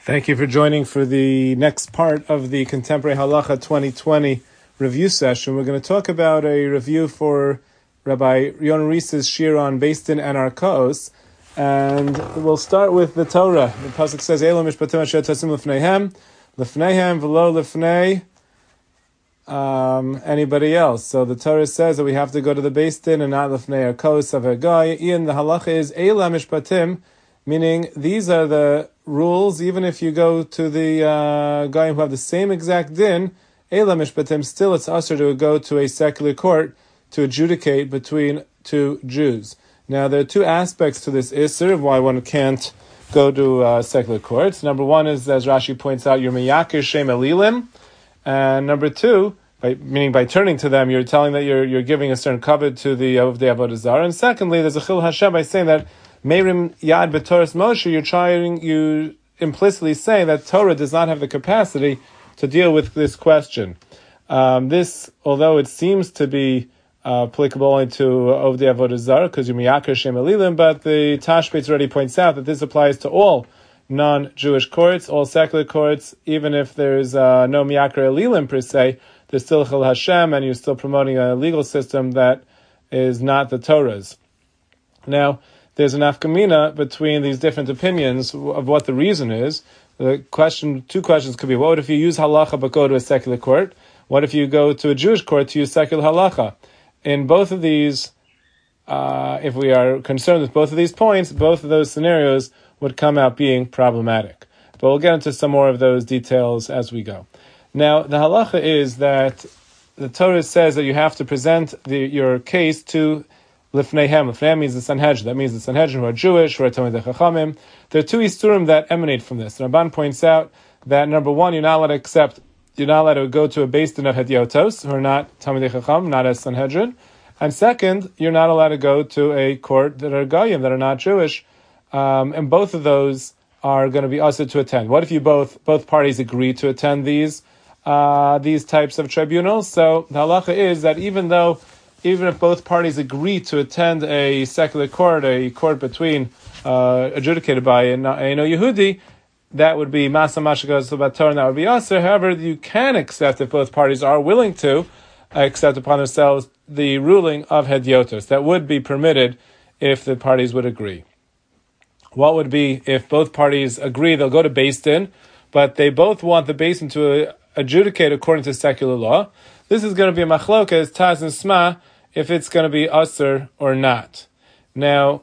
Thank you for joining for the next part of the Contemporary Halacha 2020 review session. We're going to talk about a review for Rabbi Yon Rees's shir on Beis Din and Arkaos, and we'll start with the Torah. The pasuk says, "Elo mishpatim asher tasim lefneihem v'lo lefnei anybody else." So the Torah says that we have to go to the Beis Din and not lefnei Arkaos of a guy. Ian, the halacha is Ela mishpatim, meaning these are the rules. Even if you go to the guy who have the same exact din, Ela mishpatim, still it's usher to go to a secular court to adjudicate between two Jews. Now, there are two aspects to this Isser of why one can't go to secular courts. Number one is, as Rashi points out, you're miyakir shem elilim, and number two, by turning to them, you're telling that you're giving a certain covet to the Avodah Zarah. And secondly, there's a chil Hashem by saying that Meirim Yad B'Torahs Moshe, you implicitly say that Torah does not have the capacity to deal with this question. This, although it seems to be applicable only to Ovdei Avodah Zarah, because you're Miyakar Shem Elilim, but the Tashbetz already points out that this applies to all non-Jewish courts, all secular courts, even if there's no Miyakar Elilim per se, there's still Chil Hashem, and you're still promoting a legal system that is not the Torah's. Now, there's an afkamina between these different opinions of what the reason is. Two questions could be: what if you use halacha but go to a secular court? What if you go to a Jewish court to use secular halacha? In both of these, if we are concerned with both of these points, both of those scenarios would come out being problematic. But we'll get into some more of those details as we go. Now, the halacha is that the Torah says that you have to present your case to Lifneihem. Lifneihem means the Sanhedrin. That means the Sanhedrin who are Jewish, who are Talmidei Chachamim. There are two Isurim that emanate from this. Ramban points out that number one, you're not allowed to go to a Beis Din of Hediotos, who are not Talmidei Chacham, not as Sanhedrin. And second, you're not allowed to go to a court that are Goyim, that are not Jewish. And both of those are going to be usher to attend. What if you both parties agree to attend these types of tribunals? So the halacha is that even if both parties agree to attend a secular court, a court between adjudicated by a Yehudi, that would be Masa Mashagas Bator, and that would be Aser. However, you can accept, if both parties are willing to accept upon themselves the ruling of Hediotos. That would be permitted if the parties would agree. What would be if both parties agree? They'll go to Beis Din, but they both want the Beis Din to adjudicate according to secular law. This is going to be a machlokas, Taz and Sma, if it's going to be Aser or not. Now,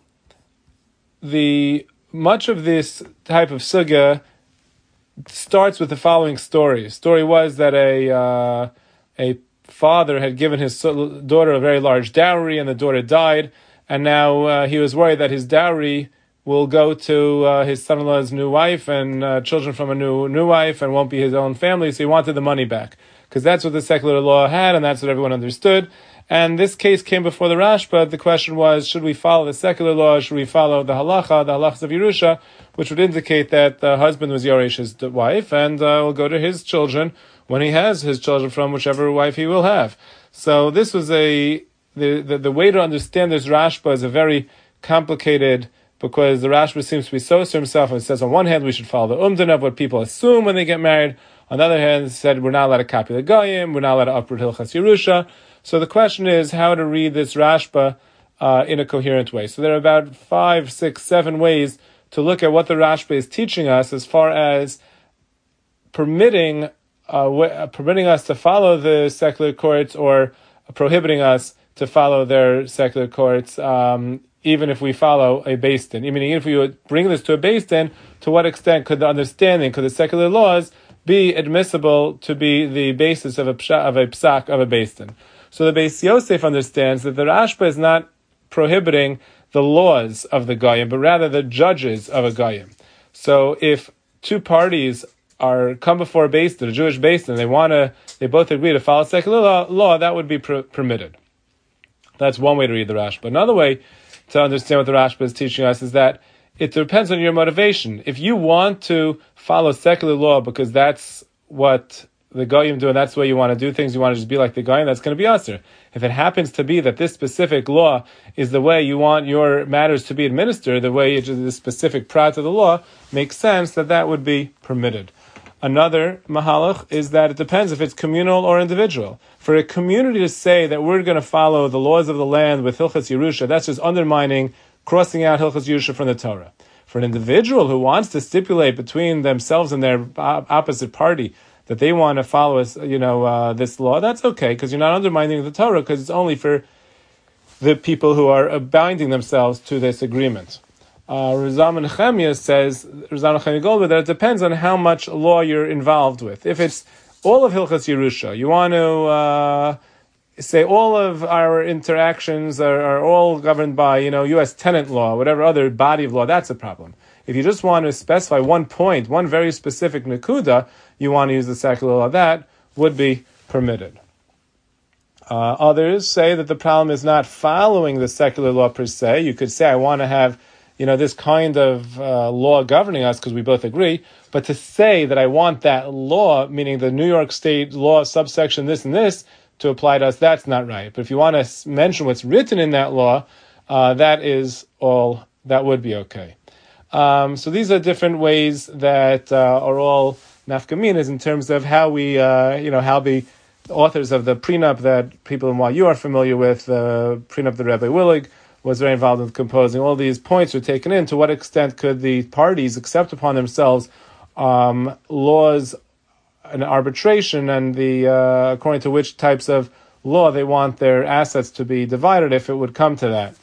much of this type of sugya starts with the following story. The story was that a father had given his daughter a very large dowry, and the daughter died, and now he was worried that his dowry will go to his son-in-law's new wife and children from a new wife, and won't be his own family, so he wanted the money back, because that's what the secular law had, and that's what everyone understood. And this case came before the Rashba. The question was, should we follow the secular law, should we follow the halachas of Yerusha, which would indicate that the husband was Yoresh's wife, and will go to his children when he has his children from whichever wife he will have. So this was the way to understand this Rashba is a very complicated, because the Rashba seems to be so to himself, and it says on one hand we should follow the umdan of what people assume when they get married. On the other hand, it said we're not allowed to copy the Goyim, we're not allowed to uproot Hilchas Yerusha. So the question is how to read this Rashba in a coherent way. So there are about 5, 6, 7 ways to look at what the Rashba is teaching us as far as permitting us to follow the secular courts, or prohibiting us to follow their secular courts, even if we follow a Beis Din. Even if we would bring this to a Beis Din, to what extent could the secular laws be admissible to be the basis of a psak of a Beis Din? So the Beis Yosef understands that the Rashba is not prohibiting the laws of the Goyim, but rather the judges of a Goyim. So if two parties come before a Beis Din, a Jewish Beis Din, they both agree to follow secular law, that would be permitted. That's one way to read the Rashba. Another way to understand what the Rashba is teaching us is that it depends on your motivation. If you want to follow secular law because that's what the goyim do, and that's the way you want to do things, you want to just be like the goyim, that's going to be aser. If it happens to be that this specific law is the way you want your matters to be administered, the way the specific prat of the law makes sense, that would be permitted. Another mahalach is that it depends if it's communal or individual. For a community to say that we're going to follow the laws of the land with Hilchas Yerusha, that's just undermining, crossing out Hilchas Yerusha from the Torah. For an individual who wants to stipulate between themselves and their opposite party that they want to follow this law, that's okay, because you're not undermining the Torah, because it's only for the people who are binding themselves to this agreement. Rizam Nechemia says, Rizam Nechemia Goldberg, that it depends on how much law you're involved with. If it's all of Hilchas Yerusha, you want to say all of our interactions are all governed by, U.S. tenant law, whatever other body of law, that's a problem. If you just want to specify one point, one very specific nekuda, you want to use the secular law, that would be permitted. Others say that the problem is not following the secular law per se. You could say, I want to have, this kind of law governing us because we both agree, but to say that I want that law, meaning the New York State law subsection this and this, to apply to us, that's not right. But if you want to mention what's written in that law, that would be okay. So these are different ways that are all nafkaminas in terms of how we, how the authors of the prenup that people in YU are familiar with, the prenup that Rabbi Willig was very involved in composing, all these points were taken in. To what extent could the parties accept upon themselves laws and arbitration and according to which types of law they want their assets to be divided if it would come to that.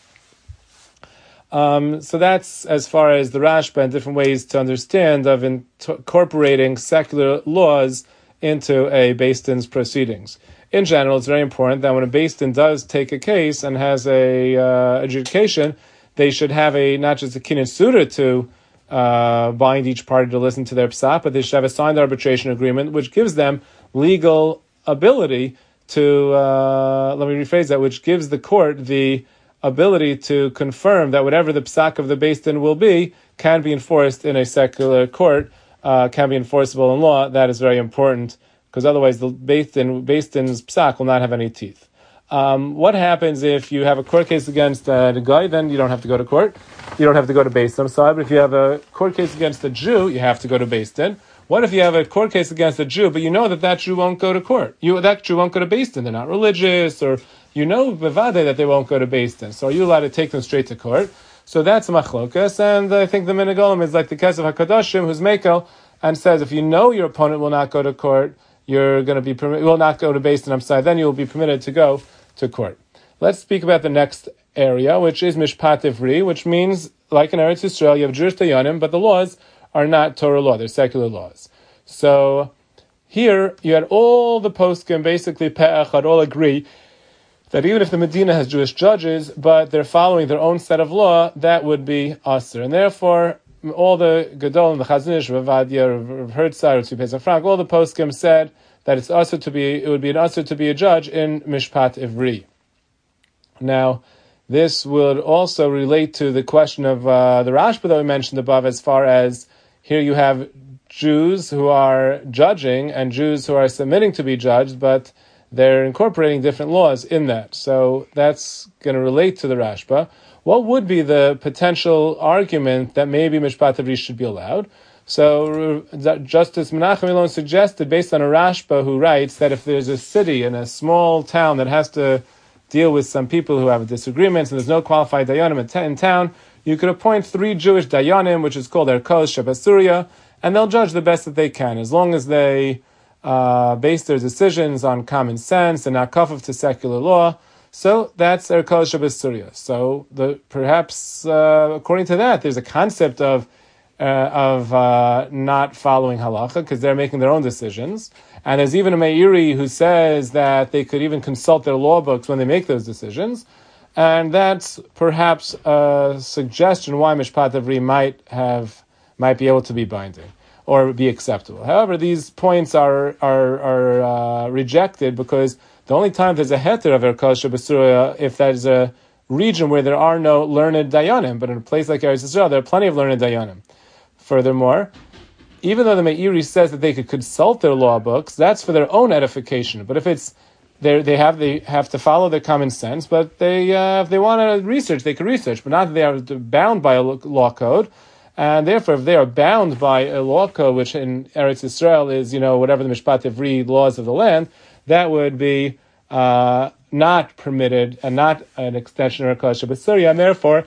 So that's as far as the Rashba and different ways to understand of incorporating secular laws into a Beis Din's proceedings. In general, it's very important that when a Beis Din does take a case and has a adjudication, they should have not just a kinyan suda to bind each party to listen to their psak, but they should have a signed arbitration agreement, which gives them legal ability to, let me rephrase that, which gives the court the ability to confirm that whatever the psak of the Beis Din will be can be enforced in a secular court, can be enforceable in law. That is very important, because otherwise the Beis Din's psak will not have any teeth. What happens if you have a court case against a guy? Then you don't have to go to court. You don't have to go to Beis Din, but if you have a court case against a Jew, you have to go to Beis Din. What if you have a court case against a Jew, but you know that Jew won't go to court? That Jew won't go to Beis Din. They're not religious, or bevade that they won't go to Beis Din. So are you allowed to take them straight to court? So that's machlokas, and I think the minhag olam is like the case of Hakadoshim, who's mekel, and says if you know your opponent will not go to court, you're going to be will not go to Beis Din. Then you will be permitted to go to court. Let's speak about the next area, which is Mishpat Ivri, which means, like in Eretz Yisrael, you have Jewish dayanim, but the laws are not Torah law, they're secular laws. So here, you had all the poskim, basically pe'echad, all agree that even if the Medina has Jewish judges, but they're following their own set of law, that would be aser. And therefore, all the Gedolim, the Chazon Ish, Rav Adia, Rav Hertzai, Rav Tzvi Frank, all the poskim said that it would be an aser to be a judge in Mishpat Ivri. Now, this would also relate to the question of the Rashba that we mentioned above, as far as here you have Jews who are judging and Jews who are submitting to be judged, but they're incorporating different laws in that. So that's going to relate to the Rashba. What would be the potential argument that maybe Mishpat Ivri should be allowed? So Justice Menachem Elon suggested, based on a Rashba who writes that if there's a city in a small town that has to deal with some people who have disagreements and there's no qualified dayanim in town, you could appoint 3 Jewish dayanim, which is called Erkos Shabasuria, and they'll judge the best that they can, as long as they base their decisions on common sense and not kafuf to secular law. So that's Erkos Shabasuria. So perhaps according to that, there's a concept of not following halacha because they're making their own decisions. And there's even a Meiri who says that they could even consult their law books when they make those decisions. And that's perhaps a suggestion why Mishpat Ivri might be able to be binding or be acceptable. However, these points are rejected because the only time there's a heter of Erkos Shabasuria if there's a region where there are no learned dayanim, but in a place like Eretz Yisrael, there are plenty of learned dayanim. Furthermore, even though the Meiri says that they could consult their law books, that's for their own edification. But if it's they have to follow their common sense. But if they want to research, they can research, but not that they are bound by a law code. And therefore, if they are bound by a law code, which in Eretz Yisrael is, whatever the Mishpat Ivri laws of the land, that would be not permitted and not an extension of Kodesh B'Syria, and therefore,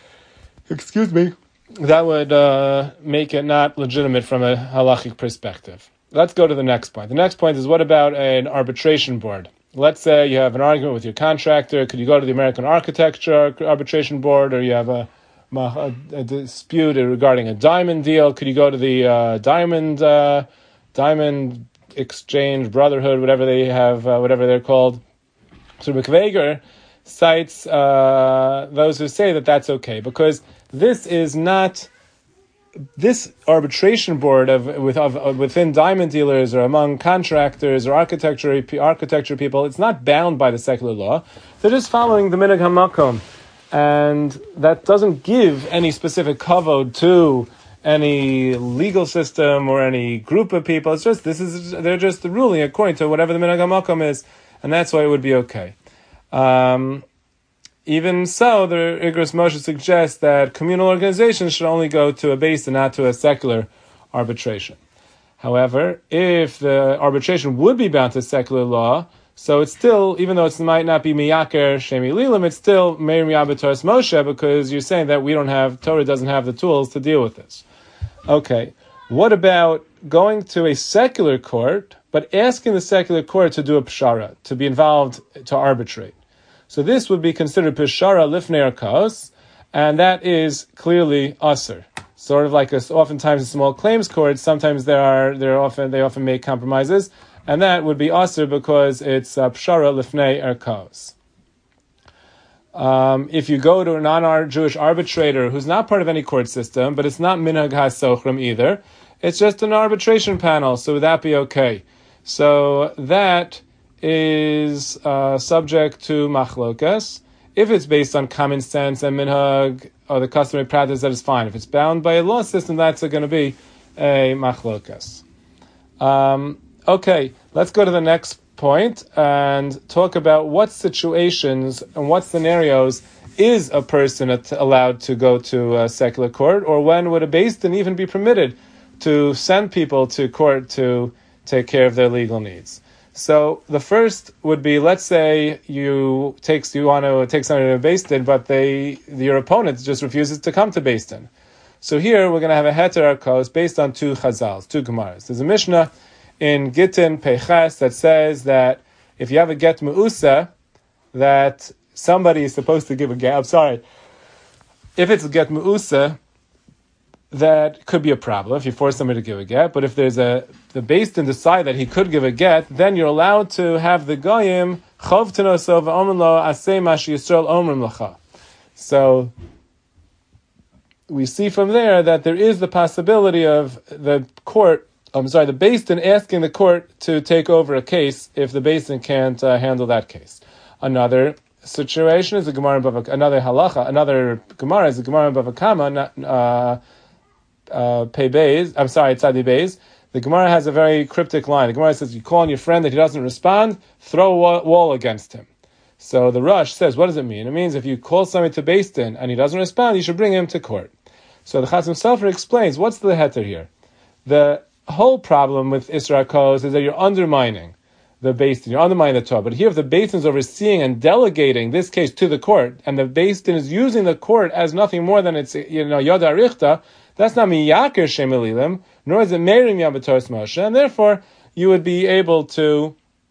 that would make it not legitimate from a halachic perspective. Let's go to the next point. The next point is, what about an arbitration board? Let's say you have an argument with your contractor. Could you go to the American Architecture Arbitration Board, or you have a dispute regarding a diamond deal? Could you go to the diamond exchange brotherhood, whatever they have, whatever they're called? So McVeger cites those who say that that's okay, because this is not this arbitration board within diamond dealers or among contractors or architecture people. It's not bound by the secular law. They're just following the minhag hamakom, and that doesn't give any specific kavod to any legal system or any group of people. It's just they're just ruling according to whatever the minhag hamakom is, and that's why it would be okay. Even so, the Igros Moshe suggests that communal organizations should only go to a base and not to a secular arbitration. However, if the arbitration would be bound to secular law, so it's still, even though it might not be miyaker shemi lilim, it's still meir miyabetos Moshe, because you're saying that Torah doesn't have the tools to deal with this. Okay, what about going to a secular court, but asking the secular court to do a pshara, to be involved, to arbitrate? So this would be considered peshara lifnei arkos, and that is clearly aser. Sort of like oftentimes in small claims courts, sometimes they often make compromises, and that would be aser because it's peshara lifnei arkos. If you go to a non-Jewish arbitrator who's not part of any court system, but it's not minhag hasochrim either, it's just an arbitration panel, so would that be okay? So that is subject to machlokas. If it's based on common sense and minhag or the customary practice, that is fine. If it's bound by a law system, that's going to be a machlokas. Okay, let's go to the next point and talk about what situations and what scenarios is a person allowed to go to a secular court, or when would a beis din even be permitted to send people to court to take care of their legal needs. So the first would be, let's say you want to take somebody to beis din, but your opponent just refuses to come to beis din. So here we're going to have a heter arkos based on two chazals, two gemaras. There's a mishnah in Gittin Peches that says that if you have a get me'usa, that somebody is supposed to give a get. I'm sorry. If it's a get me'usa, that could be a problem if you force somebody to give a get. But if the beis din decide that he could give a get, then you're allowed to have the goyim chov tenoso v'omer lo aseh ma sheYisrael omrim lacha. So we see from there that there is the possibility of the beis din asking the court to take over a case if the beis din can't handle that case. Another situation is another halacha. Another gemara is the Gemara in Bava Kama. Tzadi Beis. The Gemara has a very cryptic line. The Gemara says, you call on your friend that he doesn't respond, throw a wall against him. So the Rush says, what does it mean? It means if you call somebody to beis din and he doesn't respond, you should bring him to court. So the Chasam Sofer explains, what's the heter here? The whole problem with Isra Kos is that you're undermining the beis din, you're undermining the Torah. But here if the beis din is overseeing and delegating this case to the court, and the beis din is using the court as nothing more than it's, Yoda Arichta, that's not miyaker shemelilim, nor is it meirim yabetos Moshe, and therefore you would be able to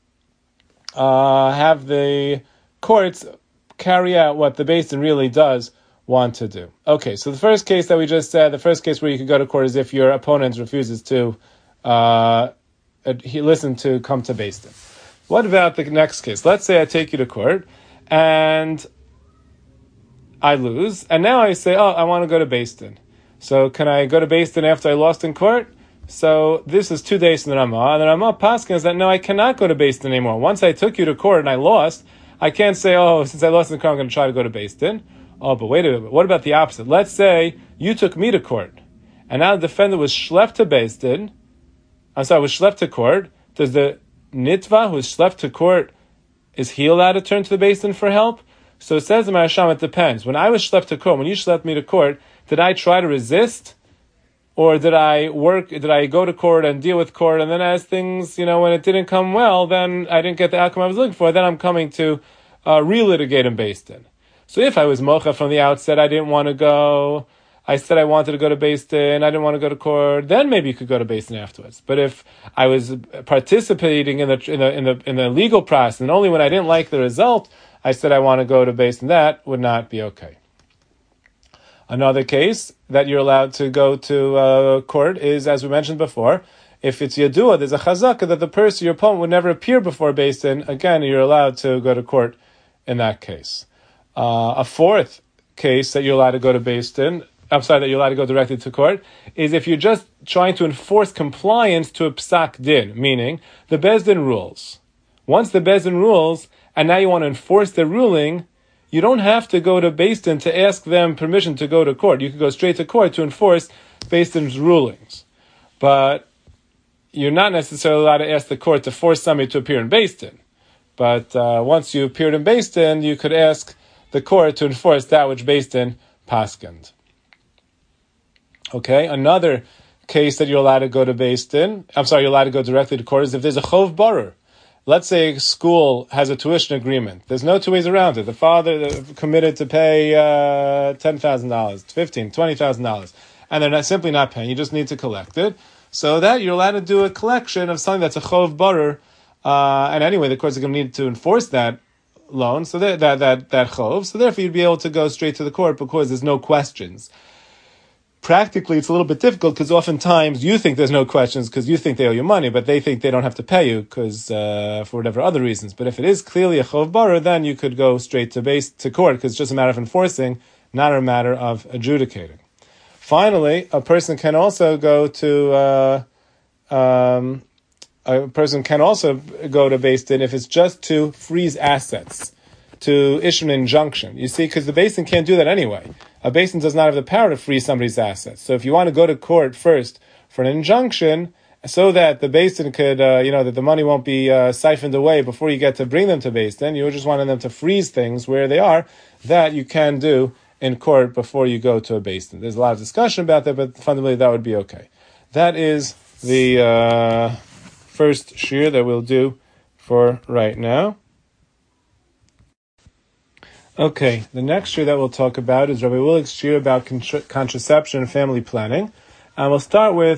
have the courts carry out what the beis din really does want to do. Okay, so the first case that we just said, the first case where you could go to court is if your opponent refuses to listen to come to beis din. What about the next case? Let's say I take you to court and I lose, and now I say, I want to go to beis din. So can I go to beis din after I lost in court? So this is 2 days in the Ramah, and the Ramah paskins that no, I cannot go to beis din anymore. Once I took you to court and I lost, I can't say, since I lost in court, I'm going to try to go to beis din. Oh, but wait a minute. What about the opposite? Let's say you took me to court, and now the defendant was schlepped to Beis Din, was schlepped to court, does the nitva who is schlepped to court, is he allowed to turn to the Beis Din for help? So it says in Marasham, it depends. When I was schlepped to court, when you schlepped me to court, did I try to resist? Or did I go to court and deal with court, and then as things, when it didn't come well, then I didn't get the outcome I was looking for, then I'm coming to relitigate in Beis Din. So if I was mocha from the outset, I didn't want to go, I said I wanted to go to Beis Din, I didn't want to go to court, then maybe you could go to Beis Din afterwards. But if I was participating in the legal process, and only when I didn't like the result, I said I want to go to Beis Din, that would not be okay. Another case that you're allowed to go to court is, as we mentioned before, if it's Yadua, there's a chazaka that the person, your opponent, would never appear before Beis Din, again, you're allowed to go to court in that case. A fourth case that you're allowed to go to Beis Din, that you're allowed to go directly to court, is if you're just trying to enforce compliance to a psak din, meaning the Beis Din rules. Once the Beis Din rules, and now you want to enforce the ruling, you don't have to go to Beis Din to ask them permission to go to court. You can go straight to court to enforce Beis Din's rulings. But you're not necessarily allowed to ask the court to force somebody to appear in Beis Din. But once you appeared in Beis Din, you could ask the court to enforce that which Beis Din paskend. Okay, another case that you're allowed to go to Beis Din, you're allowed to go directly to court, is if there's a chov barer. Let's say a school has a tuition agreement. There's no two ways around it. The father committed to pay $10,000, $15,000, $20,000, and they're simply not paying. You just need to collect it. So that you're allowed to do a collection of something that's a chov barer, and anyway, the courts are going to need to enforce that loan, so that chov. So therefore, you'd be able to go straight to the court because there's no questions. Practically, it's a little bit difficult because oftentimes you think there's no questions because you think they owe you money, but they think they don't have to pay you because for whatever other reasons. But if it is clearly a chov barer, then you could go straight to court because it's just a matter of enforcing, not a matter of adjudicating. Finally, a person can also go to Beis Din if it's just to freeze assets, to issue an injunction. You see, because the Beis Din can't do that anyway. A Beis Din does not have the power to freeze somebody's assets. So if you want to go to court first for an injunction, so that the Beis Din could, that the money won't be siphoned away before you get to bring them to Beis Din, you just wanted them to freeze things where they are, that you can do in court before you go to a Beis Din. There's a lot of discussion about that, but fundamentally that would be okay. That is the first shir that we'll do for right now. Okay, the next shir that we'll talk about is Rabbi Willig's shir about contraception and family planning. And we'll start with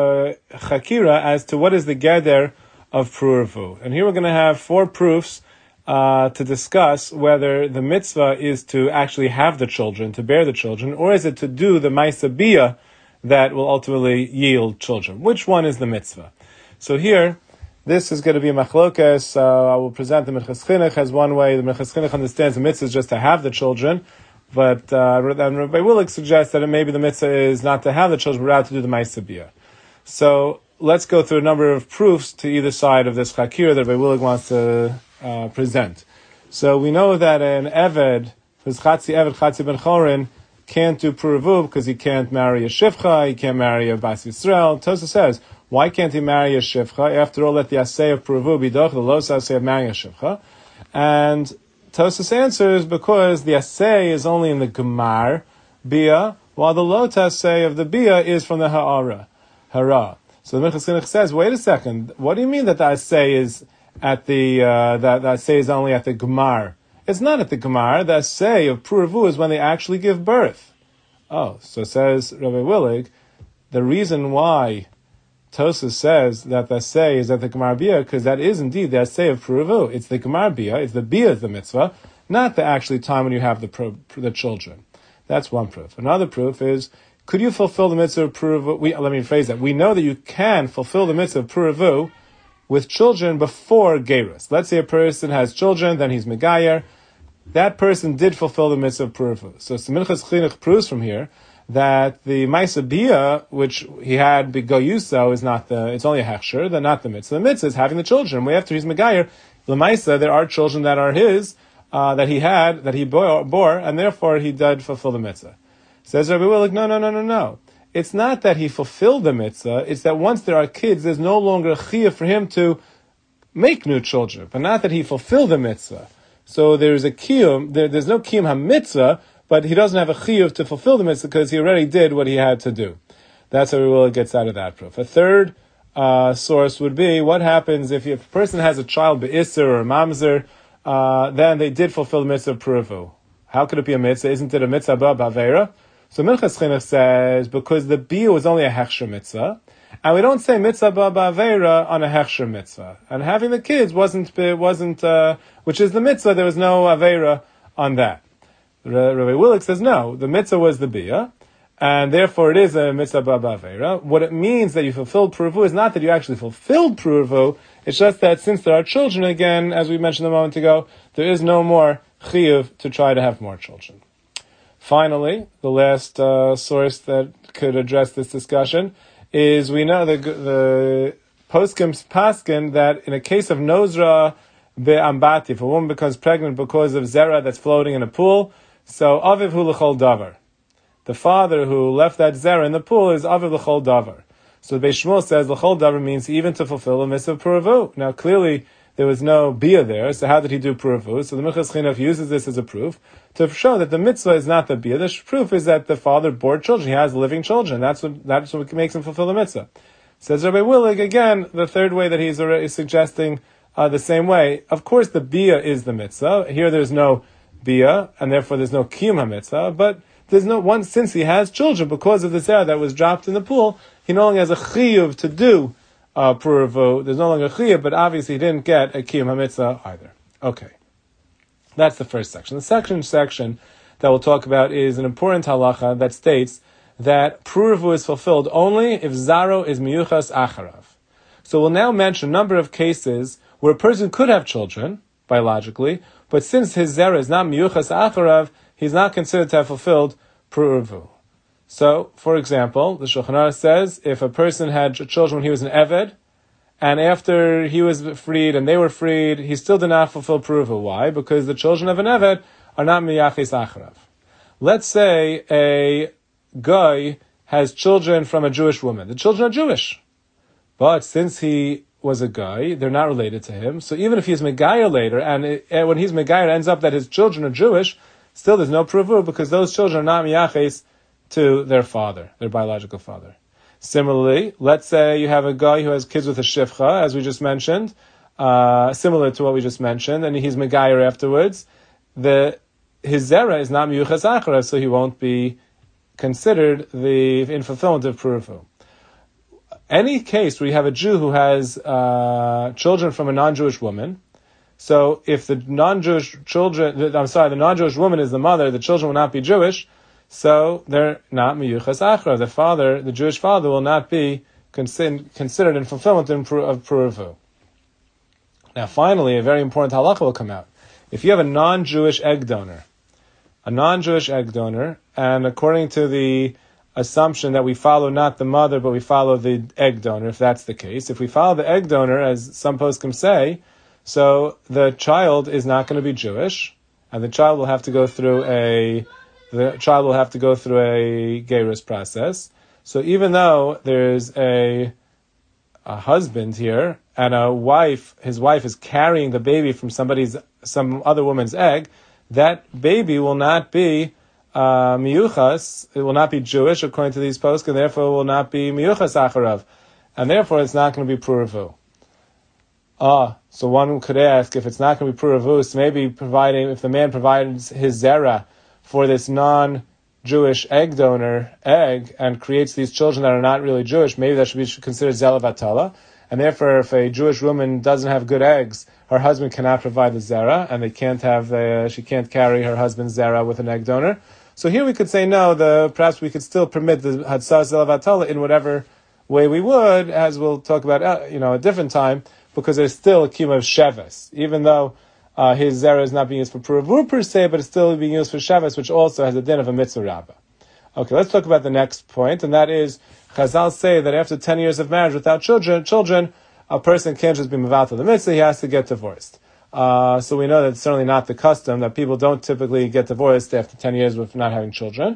Chakira as to what is the geder of Pruruvu. And here we're going to have 4 proofs to discuss whether the mitzvah is to actually have the children, to bear the children, or is it to do the Maisa Bia that will ultimately yield children. Which one is the mitzvah? So here, this is going to be machlokas. I will present the Minchas Chinuch as one way. The Minchas Chinuch understands the mitzvah is just to have the children, but Rabbi Willig suggests that maybe the mitzvah is not to have the children, but rather to do the Maisa Bia. So let's go through a number of proofs to either side of this chakir that Rabbi Willig wants to present. So we know that an Eved, who's Chatzi Eved, Chatzi Ben Chorin, can't do Puravu because he can't marry a Shivcha, he can't marry a Bas Yisrael. Tosa says, why can't he marry a Shivcha? After all, let the Asay of Puravu be doch, the Los Asay of marrying a Shivcha. And Tosas answers because the Asay is only in the Gemar Bia, while the Lot Asay of the Bia is from the Hara. So the Minchas Chinuch says, wait a second, what do you mean that the Asay is at the, that Asay is only at the Gemar? It's not at the Gemar. The Asay of Puravu is when they actually give birth. Oh, so says Rabbi Willig, the reason why Tosas says that the Asay is at the Gemar Bia, because that is indeed the Asay of Puravu. It's the Gemar Bia, it's the Bia is the mitzvah, not the actually time when you have the children. That's one proof. Another proof is, could you fulfill the mitzvah of Puravu? Let me rephrase that. We know that you can fulfill the mitzvah of Puravu with children before Gerus. Let's say a person has children, then he's Megayer. That person did fulfill the mitzvah of Puravu. So Minchas Chinuch proves from here that the Maisa Bia, which he had Begoyuso, is not it's only a hechsher, they're not the mitzvah. The mitzvah is having the children. Way after he's Megayer, the Maisa, there are children that are his, that he bore, and therefore he did fulfill the mitzvah. Says Rabbi Willig, no. it's not that he fulfilled the mitzvah, it's that once there are kids, there's no longer a chiyuv for him to make new children, but not that he fulfilled the mitzvah. So there's a kiyum, there's no kiyum ha-mitzvah, but he doesn't have a chiyuv to fulfill the mitzvah because he already did what he had to do. That's how Reuel gets out of that proof. A third source would be, what happens if a person has a child be'isser or a mamzer, then they did fulfill the mitzvah of pruvu. How could it be a mitzvah? Isn't it a mitzvah ba'avera? So Minchas Chinuch says, because the bia was only a hechsher mitzvah, and we don't say mitzvah ba'avera on a hechsher mitzvah. And having the kids wasn't, which is the mitzvah, there was no avera on that. Rabbi Willig says, no, the mitzvah was the bia, and therefore it is a mitzvah ba'avera. What it means that you fulfilled pruvu is not that you actually fulfilled pruvu, it's just that since there are children again, as we mentioned a moment ago, there is no more chiyuv to try to have more children. Finally, the last source that could address this discussion is we know the poskim paskin that in a case of nozra be'ambati, if a woman becomes pregnant because of zera that's floating in a pool, so aviv hu l'chol davar. The father who left that zera in the pool is aviv l'chol davar. So the Beis Shmuel says l'chol davar means even to fulfill the mitzvah of puravu. Now clearly there was no bia there, so how did he do puravu? So the Minchas Chinuch uses this as a proof to show that the mitzvah is not the bia. The proof is that the father bore children. He has living children. That's what makes him fulfill the mitzvah. Says Rabbi Willig, again, the third way that he's already suggesting the same way. Of course, the bia is the mitzvah. Here there's no bia, and therefore there's no kiyum ha-mitzvah, but there's no one, since he has children, because of the zera that was dropped in the pool, he no longer has a chiyuv to do puravu. There's no longer a chiyuv, but obviously he didn't get a kiyum ha-mitzvah either. Okay. That's the first section. The second section that we'll talk about is an important halacha that states that puravu is fulfilled only if zaro is miyuchas acharav. So we'll now mention a number of cases where a person could have children, biologically, but since his zera is not miyuchas acharav, he's not considered to have fulfilled puravu. So, for example, the Shulchan Aruch says if a person had children when he was an eved, and after he was freed and they were freed, he still did not fulfill puravu. Why? Because the children of an eved are not miyachis acharav. Let's say a guy has children from a Jewish woman. The children are Jewish. But since he was a guy, they're not related to him. So even if he's Megayah later, and when he's Megayah, it ends up that his children are Jewish, still there's no puravu because those children are not miyachis to their father, their biological father. Similarly, let's say you have a guy who has kids with a shifcha, as we just mentioned, similar to what we just mentioned, and he's Megayah afterwards. His zera is not miyuchas acharav, so he won't be considered in fulfillment of puravu. Any case where you have a Jew who has children from a non-Jewish woman, so if the non-Jewish woman is the mother, the children will not be Jewish, so they're not miyuchas achra. The father, the Jewish father, will not be considered in fulfillment of puravu. Now finally, a very important halacha will come out. If you have a non-Jewish egg donor, and according to the assumption that we follow not the mother, but we follow the egg donor, if that's the case, if we follow the egg donor, as some poskim say, so the child is not going to be Jewish, and the child will have to go through a gerus process. So even though there's a husband here and his wife is carrying the baby from some other woman's egg, that baby will not be miyuchas. It will not be Jewish according to these poskim, and therefore it will not be miyuchas acharav, and therefore it's not going to be puravu. So one could ask, if it's not going to be puravu, so maybe if the man provides his zera for this non-Jewish egg donor and creates these children that are not really Jewish, maybe that should be considered zela vatala. And therefore, if a Jewish woman doesn't have good eggs, her husband cannot provide the zera, and she can't carry her husband's zera with an egg donor. So here we could say no. Perhaps we could still permit the hatzah zela vatala in whatever way we would, as we'll talk about a different time, because there's still a kiyum of sheves, even though his zera is not being used for puravu per se, but it's still being used for sheves, which also has a din of a mitzvah rabbah. Okay, let's talk about the next point, and that is, Chazal say that after 10 years of marriage without children, a person can't just be mevatel the mitzvah, he has to get divorced. So we know that it's certainly not the custom, that people don't typically get divorced after 10 years with not having children.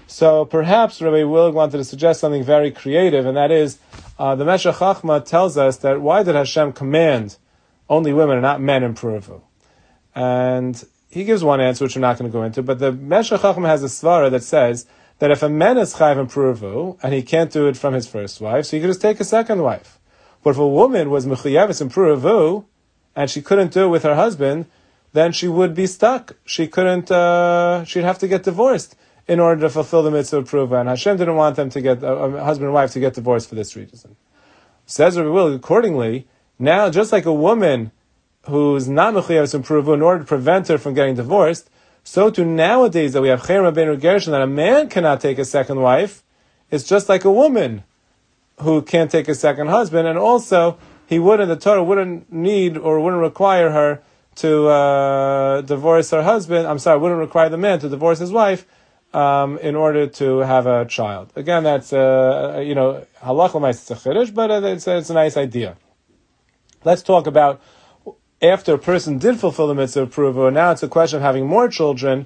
So perhaps Rabbi Willig wanted to suggest something very creative, and that is, the Meshech Chachma tells us that why did Hashem command only women and not men in Puravu? And he gives one answer, which we're not going to go into, but the Meshech Chachma has a svara that says that if a man is chayv in Puravu, and he can't do it from his first wife, so he could just take a second wife. But if a woman was mechuyeves in Puravu, and she couldn't do it with her husband, then she would be stuck. She couldn't, she'd have to get divorced in order to fulfill the mitzvah of Puravu. And Hashem didn't want them to get, a husband and wife to get divorced for this reason. Says Rabbi Will, accordingly, now just like a woman who's not mechuyeves in Puravu, in order to prevent her from getting divorced, so too nowadays that we have Cherem Rabbeinu Gershon, that a man cannot take a second wife, it's just like a woman who can't take a second husband, and also the Torah wouldn't need or wouldn't require her to divorce her husband. Wouldn't require the man to divorce his wife in order to have a child. Again, that's halach l'mais, it's a chiddush, but it's a nice idea. Let's talk about after a person did fulfill the mitzvah of Puravu, and now it's a question of having more children.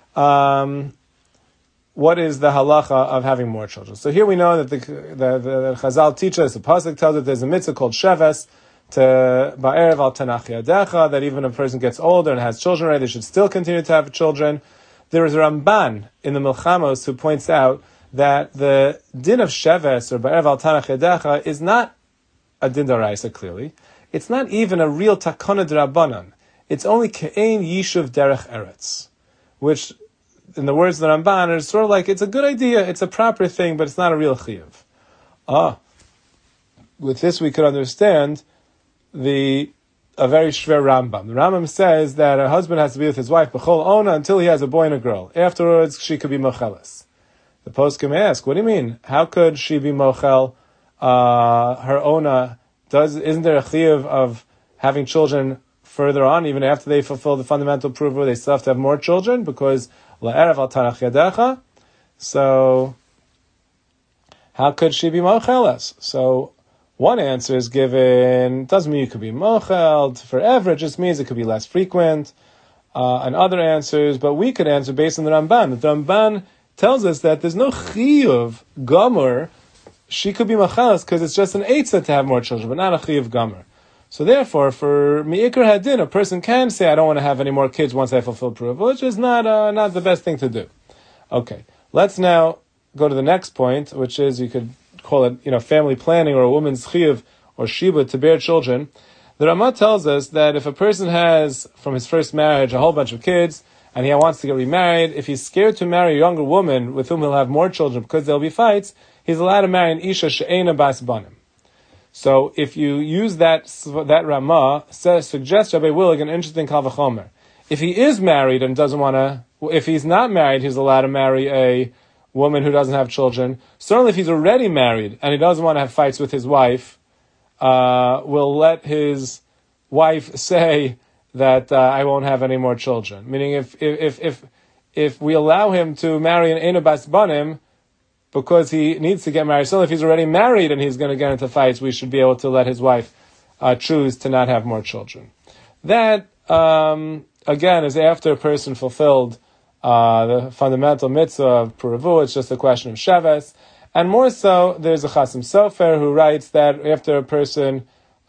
What is the halacha of having more children? So here we know that the Chazal teach us, the pasuk tells us there's a mitzvah called sheves, to ba'erev al tanach yadecha, that even if a person gets older and has children already, they should still continue to have children. There is a Ramban in the Milchamos who points out that the din of sheves, or ba'erev al tanach yadecha, is not a din d'oraisa, clearly. It's not even a real takana d'Rabbanan. It's only ke'ein yishuv derech eretz, which, in the words of the Ramban, is sort of like, it's a good idea, it's a proper thing, but it's not a real chiyuv. With this we could understand a very shver Rambam. The Rambam says that a husband has to be with his wife b'chol ona until he has a boy and a girl. Afterwards, she could be mocheles. The poskim ask, what do you mean? How could she be mochel her ona? Isn't there a chiyuv of having children further on, even after they fulfill the fundamental Puravu, they still have to have more children, because la'erev al tanach yadecha? So, how could she be mocheles? So, one answer is given, doesn't mean you could be mochel forever, it just means it could be less frequent, and other answers, but we could answer based on the Ramban. The Ramban tells us that there's no chiyuv gomer, she could be mocheles, because it's just an eitzah to have more children, but not a chiyuv gomer. So therefore, for mi'ikr hadin, a person can say, I don't want to have any more kids once I fulfill Puravu, which is not the best thing to do. Okay, let's now go to the next point, which is, you could call it, family planning, or a woman's chiyuv or shiba to bear children. The Ramah tells us that if a person has, from his first marriage, a whole bunch of kids, and he wants to get remarried, if he's scared to marry a younger woman with whom he'll have more children because there'll be fights, he's allowed to marry an isha she'ena bas banim. So if you use that Ramah, suggests Rabbi Willig an interesting kal v'chomer. If he is married and doesn't want to, if he's not married, he's allowed to marry a woman who doesn't have children. Certainly if he's already married and he doesn't want to have fights with his wife, will let his wife say that I won't have any more children. Meaning if we allow him to marry an Eina Bas Banim because he needs to get married, certainly if he's already married and he's going to get into fights, we should be able to let his wife choose to not have more children. That, again, is after a person fulfilled the fundamental mitzvah of Puravu. It's just a question of Sheves. And more so, there's a Chasim Sofer who writes that after a person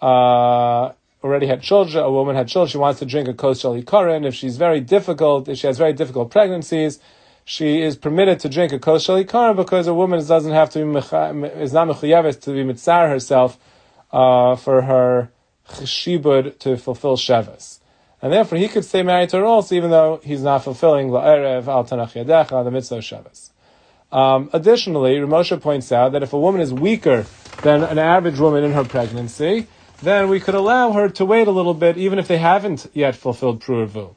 already had children, a woman had children, she wants to drink a kos shel ikarin. If she has very difficult pregnancies, she is permitted to drink a kos shel ikarin because a woman doesn't have to be is not mechuyeves to be mitzar herself for her shibud to fulfill Sheves. And therefore, he could stay married to her also, even though he's not fulfilling la'erev al tanach yadecha, the mitzvah of Sheves. Additionally, Ramosha points out that if a woman is weaker than an average woman in her pregnancy, then we could allow her to wait a little bit, even if they haven't yet fulfilled Puravu.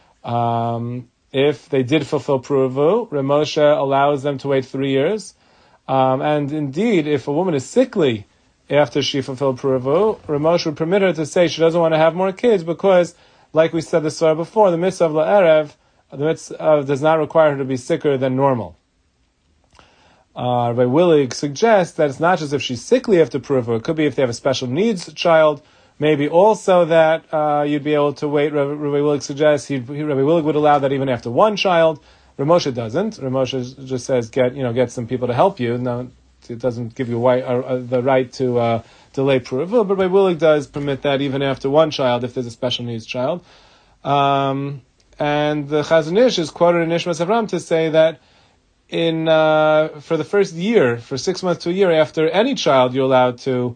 If they did fulfill Puravu, Ramosha allows them to wait 3 years. And indeed, if a woman is sickly after she fulfilled Puravu, Ramosha would permit her to say she doesn't want to have more kids because, like we said this before, the mitzvah of la'erev, the mitzvah does not require her to be sicker than normal. Rabbi Willig suggests that it's not just if she's sickly after Puravu, it could be if they have a special needs child, maybe also that you'd be able to wait. Rabbi Willig suggests Rabbi Willig would allow that even after one child, Rav Moshe doesn't. Rav Moshe just says, get some people to help you. No, it doesn't give you the right to delay Puravu, but Rabbi Willig does permit that even after one child, if there's a special needs child. And the Chazon Ish is quoted in Nishmas Avram to say that for the first year, for 6 months to a year after any child, you're allowed to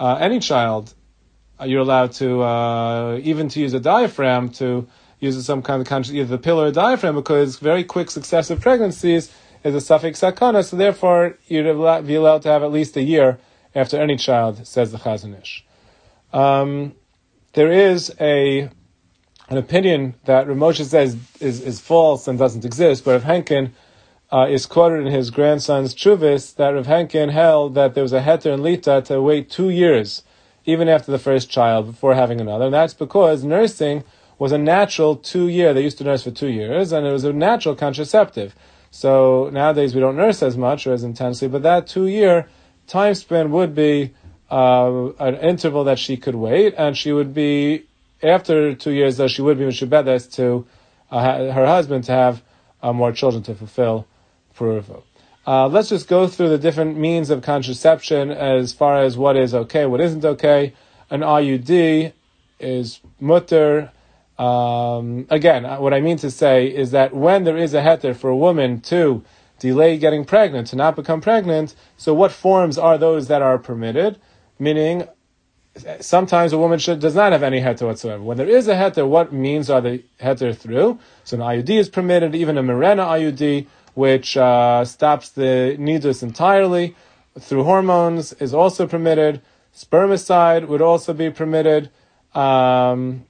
even to use a diaphragm, to use some kind of either the pill or a diaphragm, because very quick successive pregnancies is a suffix sakana, so therefore you'd be allowed to have at least a year after any child, says the Chazon Ish. There is an opinion that Rav Moshe says is false and doesn't exist, but Rav Henkin is quoted in his grandson's Chuvis that Rav Henkin held that there was a heter and lita to wait 2 years, even after the first child, before having another. And that's because nursing was a natural 2 year. They used to nurse for 2 years, and it was a natural contraceptive. So nowadays we don't nurse as much or as intensely, but that 2 year time span would be an interval that she could wait, and she would be, after 2 years, though, she would be mishubedes to her husband to have more children to fulfill Puravu. Let's just go through the different means of contraception as far as what is okay, what isn't okay. An IUD is mutter. Again, what I mean to say is that when there is a heter for a woman to delay getting pregnant, to not become pregnant, so what forms are those that are permitted? Meaning, sometimes a woman does not have any heter whatsoever. When there is a heter, what means are the heter through? So an IUD is permitted, even a Mirena IUD, which stops the nidus entirely, through hormones, is also permitted. Spermicide would also be permitted, according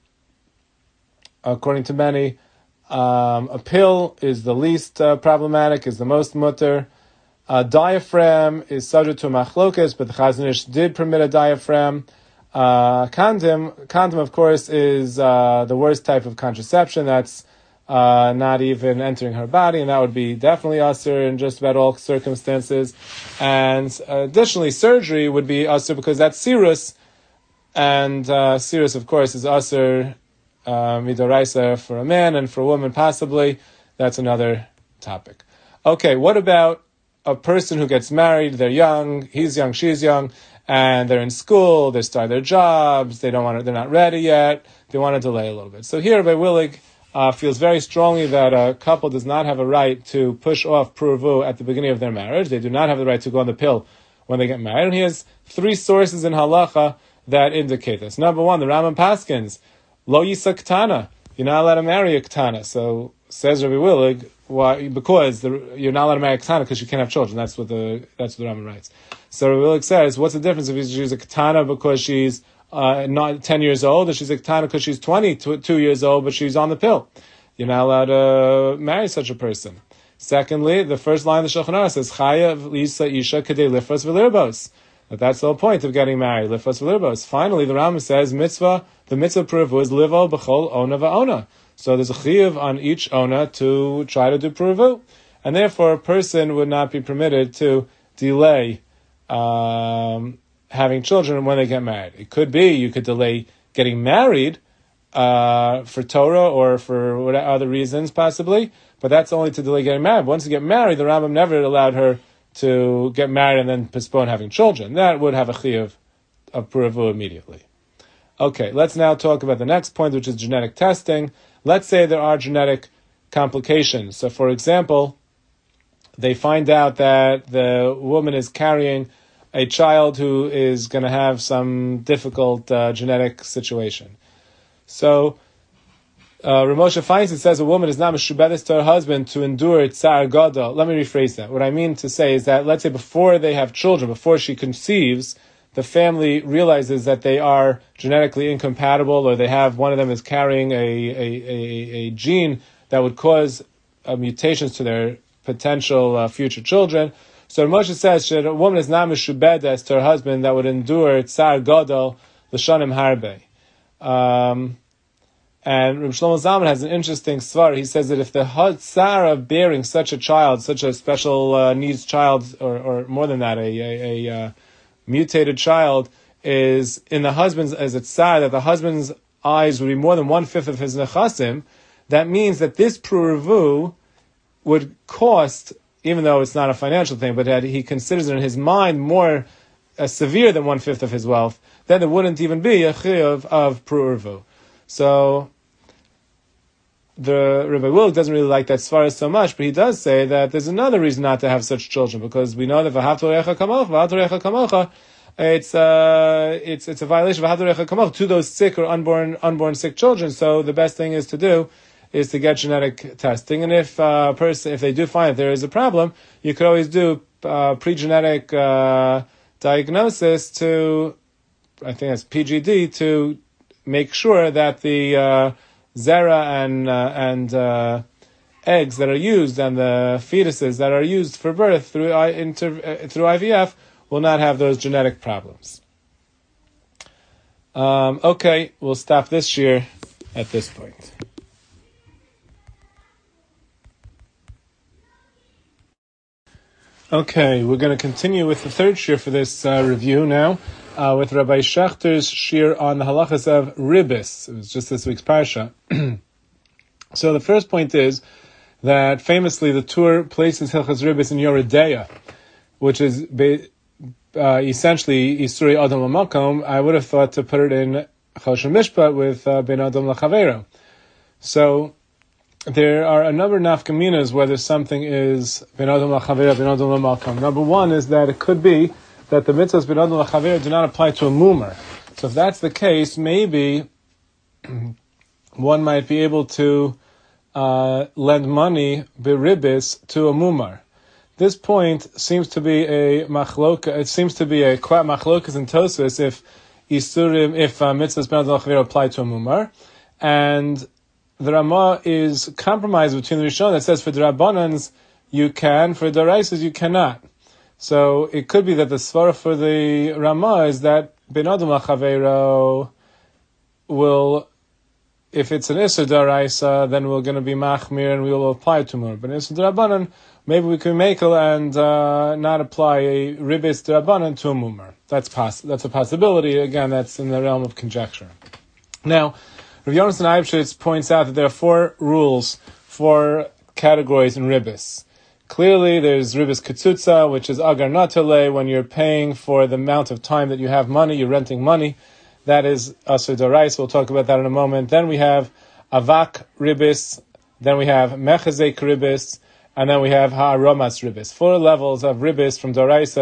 to many. A pill is the least problematic, is the most mutter. Diaphragm is subject to a machlokas, but the Chazon Ish did permit a diaphragm. Condom, of course, is the worst type of contraception. That's not even entering her body, and that would be definitely usher in just about all circumstances. And additionally, surgery would be usher because that's serous, and serous, of course, is usher midoraisa for a man, and for a woman possibly. That's another topic. Okay, what about a person who gets married? They're young, he's young, she's young, and they're in school, they start their jobs, they're not ready yet, they want to delay a little bit. So here, Rabbi Willig feels very strongly that a couple does not have a right to push off Puravu at the beginning of their marriage. They do not have the right to go on the pill when they get married. And he has 3 sources in halacha that indicate this. Number 1, the Rambam Paskins, Lo Yisa Ktana. You're not allowed to marry a Ktana. So, says Rabbi Willig, why? Because you're not allowed to marry a Ktana because you can't have children. That's what the Rambam writes. So Rabbi Willig says, what's the difference if she's a Ktana because she's not 10 years old, or she's a Ktana because she's 22 years old, but she's on the pill? You're not allowed to marry such a person. Secondly, the first line of the Shulchan Aruch says, Chayav Lisa Isha Kedei Lifros V'Lirbos. That's the whole point of getting married, Lifros V'Lirbos. Finally, the Rambam says, the mitzvah Puravu is Livo B'chol Ona Va'ona. So there's a chiyuv on each Ona to try to do Puravu. And therefore, a person would not be permitted to delay having children when they get married. It could be you could delay getting married for Torah or for whatever other reasons possibly, but that's only to delay getting married. Once you get married, the Rambam never allowed her to get married and then postpone having children. That would have a chiyuv of Puravu immediately. Okay, let's now talk about the next point, which is genetic testing. Let's say there are genetic complications. So, for example, they find out that the woman is carrying a child who is going to have some difficult genetic situation. So, Rav Moshe Feinstein says a woman is not mishubedes to her husband to endure tsar gadol. Let me rephrase that. What I mean to say is that, let's say before they have children, before she conceives, the family realizes that they are genetically incompatible, or they have, one of them is carrying a gene that would cause mutations to their potential future children. So Moshe says that a woman is not mishubedes to her husband that would endure tsar gadol l'shanim harbe. And Reb Shlomo Zalman has an interesting svar. He says that if the tsar of bearing such a child, such a special needs child, or more than that, a mutated child, is in the husband's, as it's sad that the husband's eyes would be more than 1/5 of his nechasim, that means that this puravu would cost, even though it's not a financial thing, but that he considers it in his mind more severe than 1/5 of his wealth, then there wouldn't even be a chiyuv of pru'urvu. So the Rabbi Wilk doesn't really like that svara so much, but he does say that there's another reason not to have such children, because we know that v'ahavta l'orecha kamocha, it's a violation of v'ahavta l'orecha kamocha to those sick or unborn sick children. So the best thing is to get genetic testing, and if they do find that there is a problem, you could always do pre-genetic diagnosis to, I think that's PGD, to make sure that the zera and eggs that are used and the fetuses that are used for birth through IVF will not have those genetic problems. Okay, we'll stop this year at this point. Okay, we're going to continue with the third shir for this review now, with Rabbi Schachter's shir on the halachas of ribis. It was just this week's parsha. So the first point is that famously the Tur places hilchas ribis in Yoredeya, which is essentially Isuri Adam L'Makom. I would have thought to put it in Choshen Mishpat with Ben Adam L'Chavero. So there are a number of nafkaminas whether something is Ben Adam L'Chavero, Ben Adam L'Makom. Number one is that it could be that the mitzvahs Ben Adam L'Chavero do not apply to a mumar. So if that's the case, maybe one might be able to lend money beribis to a mumar. This point seems to be a machloka. It seems to be a quite machlokas in Tosfos if mitzvahs ben Adam l'Chavero apply to a mumar, and the Ramah is compromised between the Rishon that says for the Rabbanans you can, for the Raisas you cannot. So it could be that the svara for the Ramah is that ben Adam l'Chavero will, if it's an Isser Daraisa, then we're going to be Machmir and we will apply to Mur. But Isser Darabanan, maybe we can make it and not apply a Ribis Darabanan to a Mumar. That's a possibility. Again, that's in the realm of conjecture. Now, Rav Yonasan Eibschitz points out that there are 4 categories in Ribis. Clearly, there's Ribis Ketzutza, which is Agar Natale, when you're paying for the amount of time that you have money, you're renting money. That is Asur Dorais. We'll talk about that in a moment. Then we have Avak Ribis. Then we have Mechazek Ribis. And then we have Ha'aromas Ribis. 4 levels of Ribis from Doraisa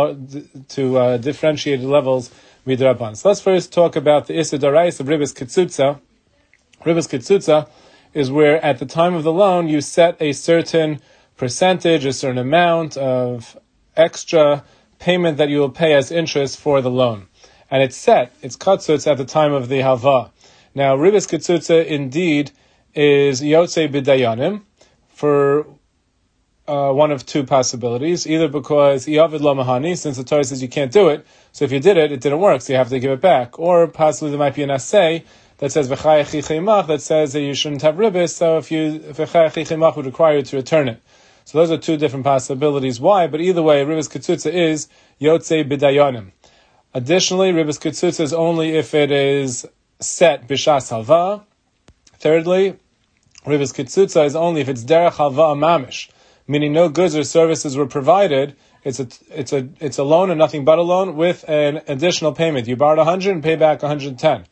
to differentiated levels Midraban. So let's first talk about the Issa Dorais of Ribis Ketzutza. Ribis Ketzutza is where at the time of the loan you set a certain percentage, a certain amount of extra payment that you will pay as interest for the loan. And it's set, it's katzutz at the time of the halva. Now, Ribis Ketzutza indeed is Yotzei B'dayanim for one of 2 possibilities. Either because Yavid Lo Mahani, since the Torah says you can't do it, so if you did it, it didn't work, so you have to give it back. Or possibly there might be an assay that says V'chai Chichimach, that says that you shouldn't have Ribis, so if V'chai Chichimach would require you to return it. So those are 2 different possibilities. Why? But either way, Ribis Ketzutza is Yotzei B'dayanim. Additionally, Ribis Ketzutza is only if it is set B'shas Halva. Thirdly, Ribis Ketzutza is only if it's Derech Halva Mamish, meaning no goods or services were provided. It's a loan and nothing but a loan with an additional payment. You borrowed 100 and pay back 110.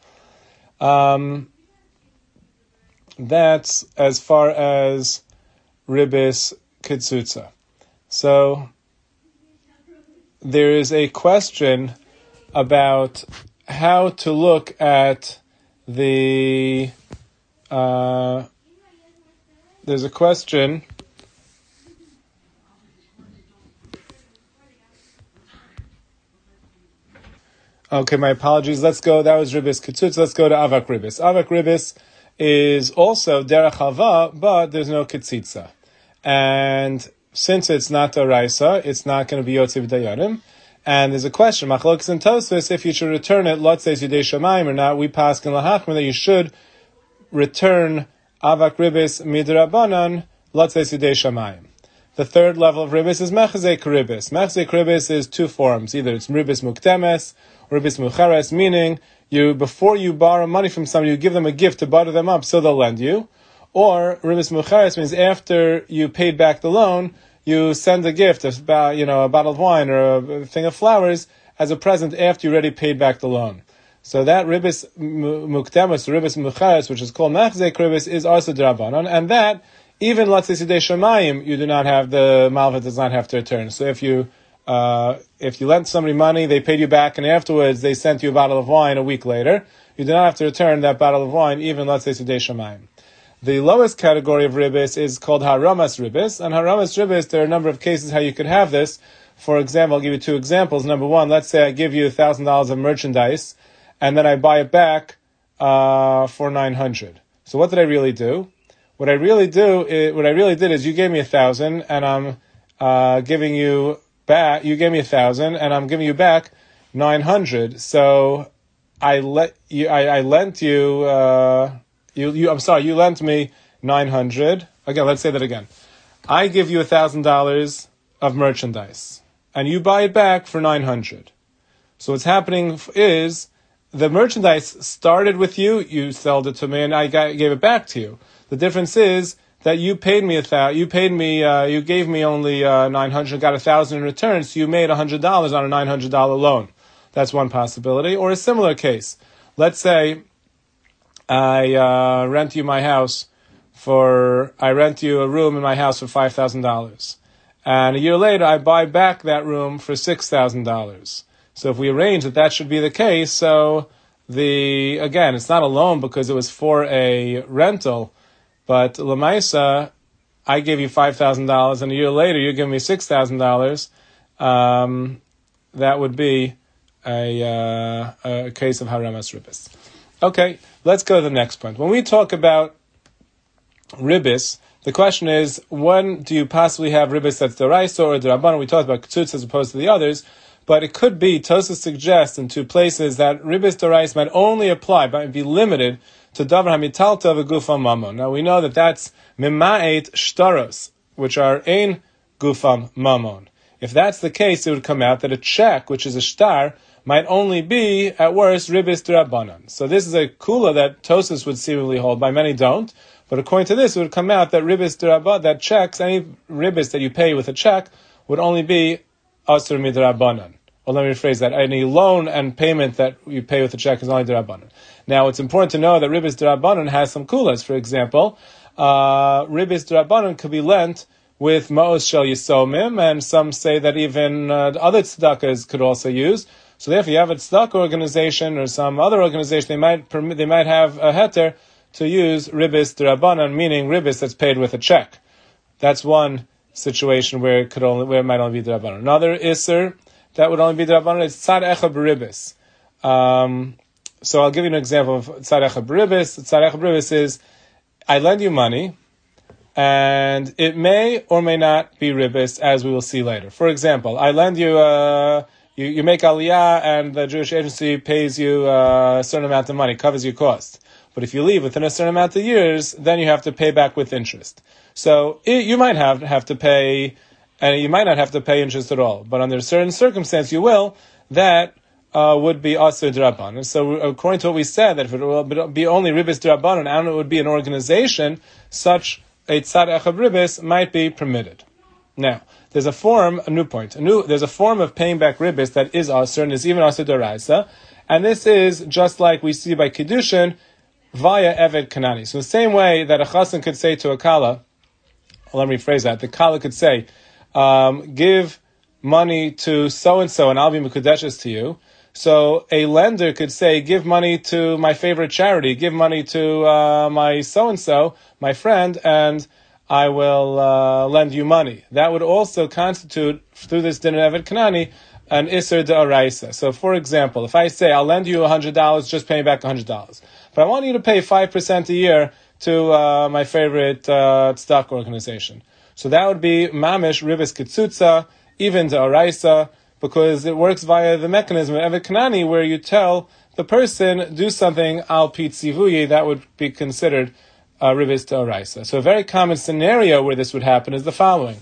That's as far as Ribis Ketzutza. So there is a question about how to look at the there's a question okay, my apologies. Let's go. That was Ribis Ketzutza. Let's go to Avak Ribis. Avak Ribis is also Derech Halva, but there's no Ketzitza. And since it's not Doraisa, it's not going to be Yotzei B'dayanim. And there's a question, Machlokas and Tosfos, if you should return it, Lotzei Yudei Shamayim or not. We pass in Lahachma that you should return Avak Ribis Midrabanan, Lotzei Yudei Shamayim. The third level of Ribis is Mechazek Ribis. Mechazek Ribis is 2 forms. Either it's Ribis Muktemes or Ribis Mucheres, meaning before you borrow money from somebody, you give them a gift to butter them up so they'll lend you. Or ribis mucharis means after you paid back the loan, you send a gift, a bottle of wine or a thing of flowers as a present after you already paid back the loan. So that ribis mukdemus, ribis mucharis, which is called machzek ribis, is also d'Rabbanan, and that even let's say sidei shamayim, you do not have the malva does not have to return. So if you lent somebody money, they paid you back, and afterwards they sent you a bottle of wine a week later, you do not have to return that bottle of wine, even let's say sidei shamayim. The lowest category of ribis is called haramas ribis, and haramas ribis, there are a number of cases how you could have this. For example, I'll give you two examples. Number one, let's say I give you $1,000 of merchandise, and then I buy it back for $900. So what did I really do? What I really did is you gave me $1,000, and I'm giving you back. You gave me $1,000, and I'm giving you back $900. So I lent you. You lent me $900. Again, let's say that again. I give you $1,000 of merchandise, and you buy it back for $900. So what's happening is the merchandise started with you. You sold it to me, and I gave it back to you. The difference is that you paid me you gave me only $900, got $1,000 in return, so you made $100 on a $900 loan. That's one possibility. Or a similar case. Let's say I rent you a room in my house for $5,000. And a year later, I buy back that room for $6,000. So if we arrange that should be the case, so again, it's not a loan because it was for a rental, but Lamaisa, I gave you $5,000, and a year later you give me $6,000. That would be a case of haramas ribis. Okay, let's go to the next point. When we talk about ribis, the question is, when do you possibly have ribis that's d'oraisa or d'Rabbanan? We talked about ketzutz as opposed to the others, but it could be, Tosfos suggests in two places, that ribis d'oraisa might only apply, might be limited to davar hamitalta v'gufam mamon. Now we know that that's mima'et shtaros, which are ein gufam mamon. If that's the case, it would come out that a check, which is a shtar, might only be, at worst, ribis d'Rabbanan. So this is a kula that Tosfos would seemingly hold, by many don't, but according to this, it would come out that ribis d'Rabbanan, that checks, any ribis that you pay with a check, would only be asur midrabbanan. Or let me rephrase that, any loan and payment that you pay with a check is only d'Rabbanan. Now, it's important to know that ribis d'Rabbanan has some kulas. For example, ribis d'Rabbanan could be lent with ma'os shel yisomim, and some say that even other tzedakahs could also use. So therefore, you have a tzedakah organization or some other organization, they might have a heter to use ribis d'Rabbanan, meaning ribis that's paid with a check. That's one situation where it might only be d'Rabbanan. Another iser that would only be d'Rabbanan is tzad echad b'ribis. So I'll give you an example of tzad echad b'ribis. Tzad echad b'ribis is, I lend you money, and it may or may not be ribis, as we will see later. For example, I lend you, you make aliyah, and the Jewish agency pays you a certain amount of money, covers your cost. But if you leave within a certain amount of years, then you have to pay back with interest. So you might have to pay, and you might not have to pay interest at all. But under a certain circumstance, you will. That would be asur d'Rabbanan. So according to what we said, that if it will be only ribis d'Rabbanan, and it would be an organization, such a tzad echad ribis might be permitted. Now, there's a form of paying back ribis that is asur, and is even asur d'oraisa, and this is just like we see by Kiddushin, via Eved Kanani. So the same way that a chassan could say to a kala, let me rephrase that, the kala could say, give money to so-and-so and I'll be mekudeshes to you. So a lender could say, give money to my favorite charity, give money to my so-and-so, my friend, and I will lend you money. That would also constitute, through this din of Eved Kanani, an Isser D'Oraisa. So for example, if I say, I'll lend you $100, just pay me back $100. But I want you to pay 5% a year to my favorite stock organization. So that would be Mamish Ribis Kitsutza, even D'Oraisa, because it works via the mechanism of Evet Kanani, where you tell the person, do something al pi tzivuyi, that would be considered Ribis D'Oraisa. So a very common scenario where this would happen is the following.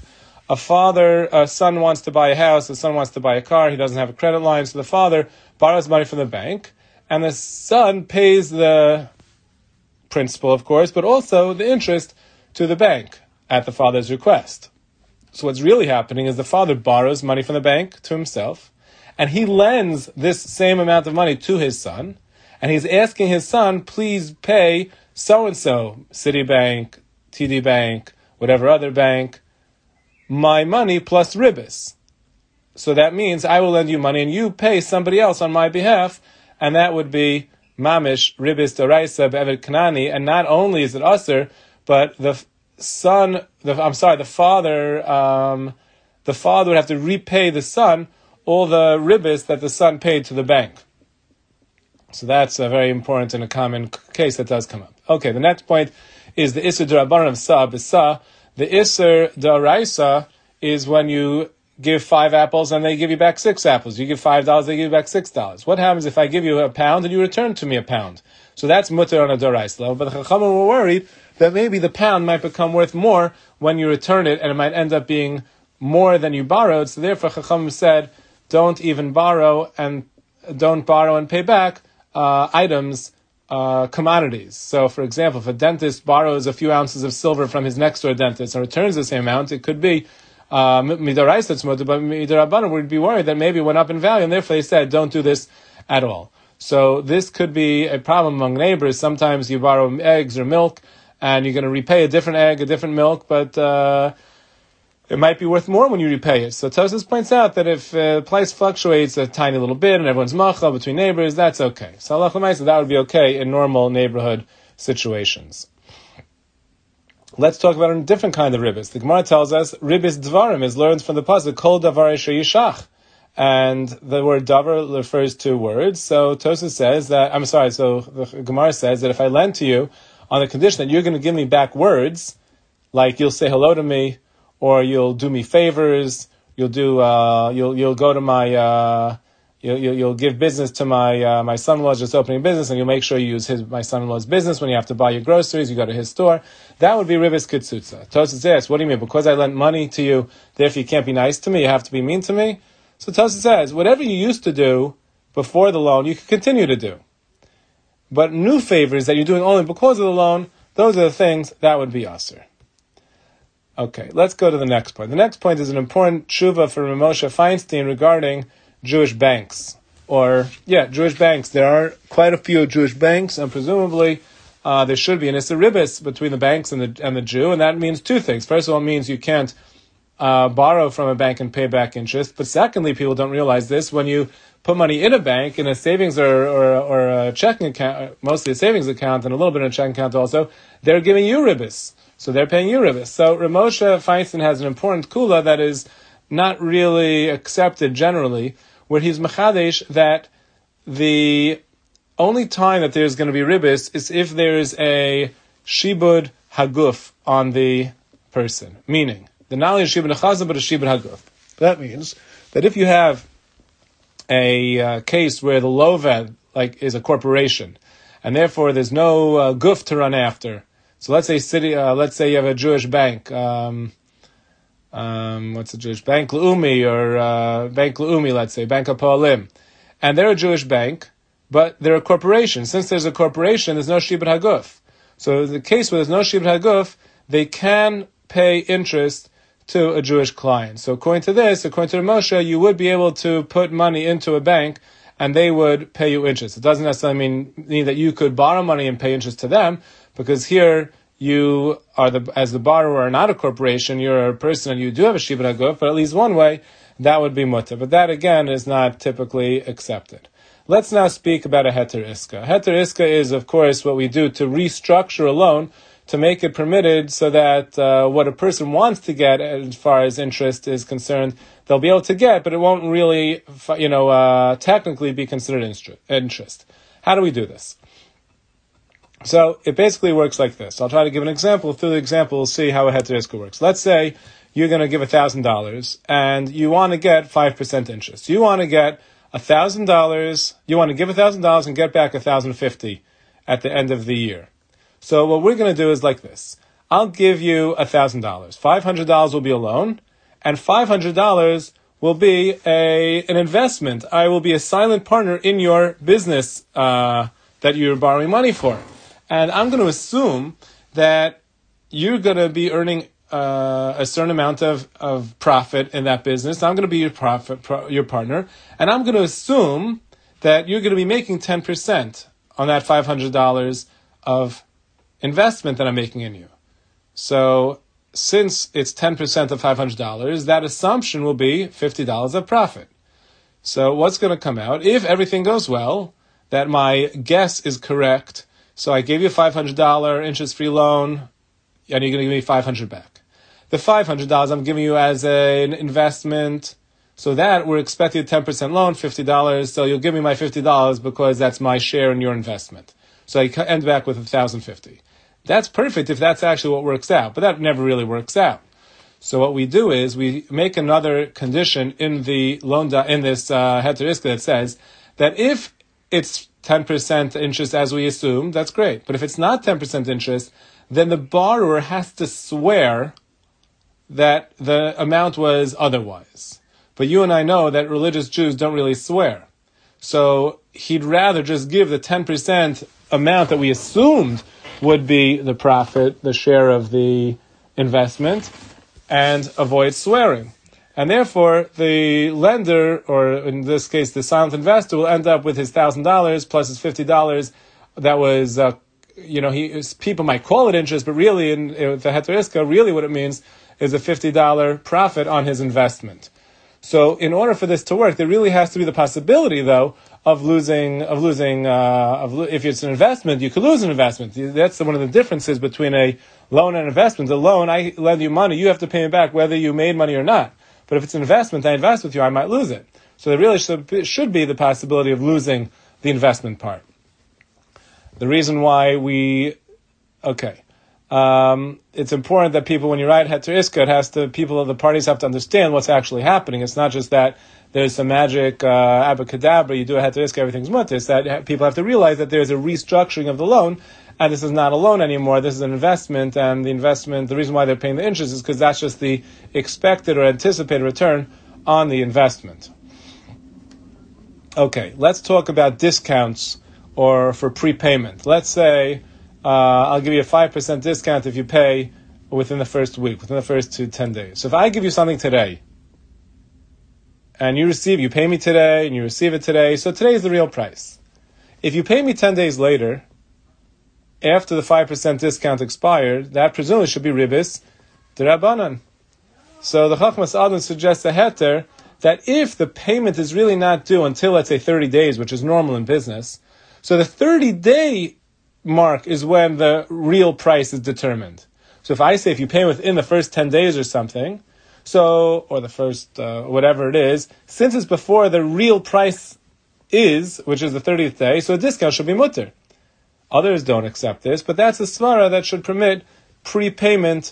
A son wants to buy a house, the son wants to buy a car, he doesn't have a credit line, so the father borrows money from the bank, and the son pays the principal, of course, but also the interest to the bank at the father's request. So what's really happening is the father borrows money from the bank to himself, and he lends this same amount of money to his son, and he's asking his son, please pay so-and-so, Citibank, TD Bank, whatever other bank, my money plus ribis. So that means I will lend you money and you pay somebody else on my behalf, and that would be mamish ribis d'oraisa be'eved kanani. And not only is it usher, but the father would have to repay the son all the ribis that the son paid to the bank. So that's very important in a common case that does come up. Okay, the next point is the Isser D'Rabbanan of B'Sa. The Isser D'Oraisa is when you give 5 apples and they give you back 6 apples. You give $5, they give you back $6. What happens if I give you a pound and you return to me a pound? So that's mutter on a D'Oraisa level. But the Chachamim were worried that maybe the pound might become worth more when you return it, and it might end up being more than you borrowed. So therefore Chachamim said, don't borrow and pay back items, commodities. So, for example, if a dentist borrows a few ounces of silver from his next door dentist and returns the same amount, it could be midaraisa tzmuta, but midarabbanan would be worried that maybe it went up in value, and therefore they said, don't do this at all. So this could be a problem among neighbors. Sometimes you borrow eggs or milk, and you're going to repay a different egg, a different milk, but it might be worth more when you repay it. So Tosfos points out that if the price fluctuates a tiny little bit and everyone's macha between neighbors, that's okay. So halacha l'maaseh, that would be okay in normal neighborhood situations. Let's talk about a different kind of ribis. The Gemara tells us ribis dvarim is learned from the pasuk kol davar yishach, and the word davar refers to words. So Tosfos says that So the Gemara says that if I lend to you on the condition that you're going to give me back words, like you'll say hello to me, or you'll do me favors, you'll go to my, you'll give business to my son-in-law's just opening business, and you'll make sure you use my son-in-law's business when you have to buy your groceries, you go to his store. That would be ribis kitsutza. Tosfos asks, what do you mean? Because I lent money to you, therefore you can't be nice to me, you have to be mean to me? So Tosfos says, whatever you used to do before the loan, you can continue to do. But new favors that you're doing only because of the loan, those are the things that would be asur. Okay, let's go to the next point. The next point is an important tshuva for Moshe Feinstein regarding Jewish banks. Jewish banks. There are quite a few Jewish banks, and presumably there should be an issa ribis between the banks and the Jew, and that means 2 things. First of all, it means you can't borrow from a bank and pay back interest. But secondly, people don't realize this. When you put money in a bank, in a savings or a checking account, mostly a savings account and a little bit in a checking account also, they're giving you ribis. So they're paying you ribis. So Moshe Feinstein has an important kula that is not really accepted generally, where he's mechadesh that the only time that there's going to be ribis is if there is a shibud haguf on the person. Meaning, not only a shibud hachazah, but a shibud haguf. That means that if you have a case where the loved is a corporation, and therefore there's no guf to run after. So let's say you have a Jewish bank. What's a Jewish bank? Leumi or Bank Leumi, let's say Bank Hapoalim, and they're a Jewish bank, but they're a corporation. Since there's a corporation, there's no shibud haguf. So in the case where there's no shibud haguf, they can pay interest to a Jewish client. So according to Moshe, you would be able to put money into a bank and they would pay you interest. It doesn't necessarily mean that you could borrow money and pay interest to them, because here you are as the borrower are not a corporation, you're a person and you do have a shibud haguf, but at least one way, that would be mutter. But that again is not typically accepted. Let's now speak about a heter iska. Heter iska is, of course, what we do to restructure a loan to make it permitted so that what a person wants to get as far as interest is concerned, they'll be able to get, but it won't really, technically be considered interest. How do we do this? So it basically works like this. I'll try to give an example. Through the example, we'll see how a heter iska works. Let's say you're going to give $1,000 and you want to get 5% interest. You want to get $1,000. You want to give $1,000 and get back $1,050 at the end of the year. So what we're going to do is like this. I'll give you $1,000. $500 will be a loan, and $500 will be an investment. I will be a silent partner in your business that you're borrowing money for. and I'm going to assume that you're going to be earning a certain amount of profit in that business. I'm going to be your partner, and I'm going to assume that you're going to be making 10% on that $500 of investment that I'm making in you. So since it's 10% of $500, that assumption will be $50 of profit. So what's going to come out? If everything goes well, that my guess is correct, so I gave you a $500 interest-free loan, and you're going to give me $500 back. The $500 I'm giving you as an investment, so that we're expecting a 10% loan, $50, so you'll give me my $50 because that's my share in your investment. So I end back with $1,050. That's perfect if that's actually what works out, but that never really works out. So what we do is we make another condition in the loan in this heter iska that says that if it's 10% interest as we assume, that's great. But if it's not 10% interest, then the borrower has to swear that the amount was otherwise. But you and I know that religious Jews don't really swear. So he'd rather just give the 10% amount that we assumed would be the profit, the share of the investment, and avoid swearing. And therefore, the lender, or in this case, the silent investor, will end up with his $1,000 plus his $50 that was, people might call it interest, but really in the heter iska, really what it means is a $50 profit on his investment. So in order for this to work, there really has to be the possibility, though, of losing, if it's an investment, you could lose an investment. That's one of the differences between a loan and investment. A loan, I lend you money, you have to pay me back whether you made money or not. But if it's an investment, I invest with you, I might lose it. So there really should be the possibility of losing the investment part. The reason why it's important that people, when you write heter iska, the parties have to understand what's actually happening. It's not just that there's some magic abracadabra, you do a heter iska, everything's mutter. It's that people have to realize that there's a restructuring of the loan, and this is not a loan anymore, this is an investment, and the investment, the reason why they're paying the interest is because that's just the expected or anticipated return on the investment. Okay, let's talk about discounts or for prepayment. Let's say I'll give you a 5% discount if you pay within the first week, within the first 10 days. So if I give you something today, and you pay me today, and you receive it today, so today is the real price. If you pay me 10 days later, after the 5% discount expired, that presumably should be ribis d'Rabbanan. So the Chachmas Adam suggests a heter that if the payment is really not due until, let's say, 30 days, which is normal in business, so the 30-day mark is when the real price is determined. So if I say if you pay within the first 10 days or something, or the first, whatever it is, since it's before the real price is, which is the 30th day, so a discount should be mutter. Others don't accept this, but that's a svara that should permit prepayment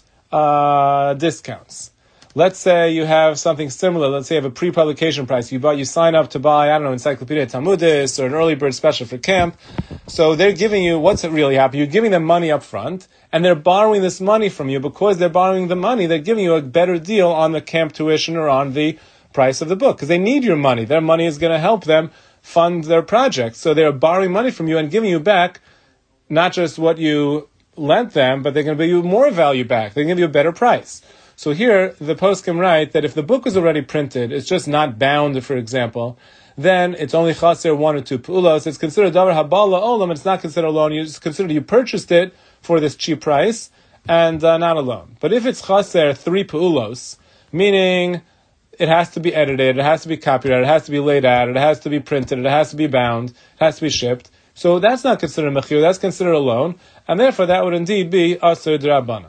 discounts. Let's say you have something similar. Let's say you have a pre-publication price. You sign up to buy, Encyclopedia Talmudis or an early bird special for camp. So they're giving you, what's it really happening? You're giving them money up front, and they're borrowing this money from you. Because they're borrowing the money, they're giving you a better deal on the camp tuition or on the price of the book. Because they need your money. Their money is going to help them fund their project. So they're borrowing money from you and giving you back not just what you lent them, but they're going to give you more value back. They're going to give you a better price. So here, the poskim write that if the book is already printed, it's just not bound, for example, then it's only chaser 1 or 2 pu'ulos. It's considered davar habala olam. It's not considered a loan. It's considered you purchased it for this cheap price and not a loan. But if it's chaser 3 pu'ulos, meaning it has to be edited, it has to be copyrighted, it has to be laid out, it has to be printed, it has to be bound, it has to be shipped. So that's not considered a mechir, that's considered a loan, and therefore that would indeed be aser d'Rabbanan.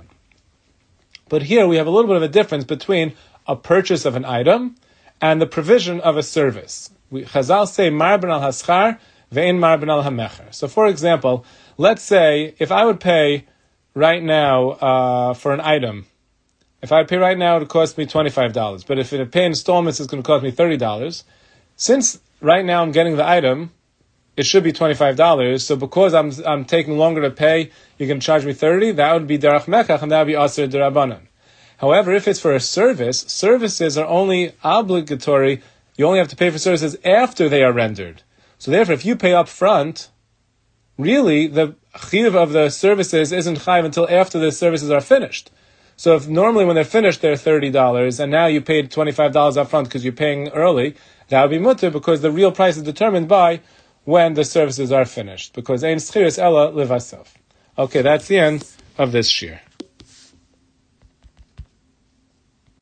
But here we have a little bit of a difference between a purchase of an item and the provision of a service. Chazal say mar ben al haschar ve'in mar ben al hamecher. So for example, let's say if I would pay right now for an item, if I pay right now it would cost me $25, but if I pay installments it's going to cost me $30. Since right now I'm getting the item, it should be $25. So because I'm taking longer to pay, you're going to charge me $30. That would be derech mekach, and that would be aser d'Rabbanan. However, if it's for a service, services are only obligatory. You only have to pay for services after they are rendered. So therefore, if you pay up front, really the chiyuv of the services isn't chayiv until after the services are finished. So if normally when they're finished they're $30, and now you paid $25 up front because you're paying early, that would be mutter because the real price is determined by when the services are finished. Because ein schiris ella livasof. Okay, that's the end of this shir.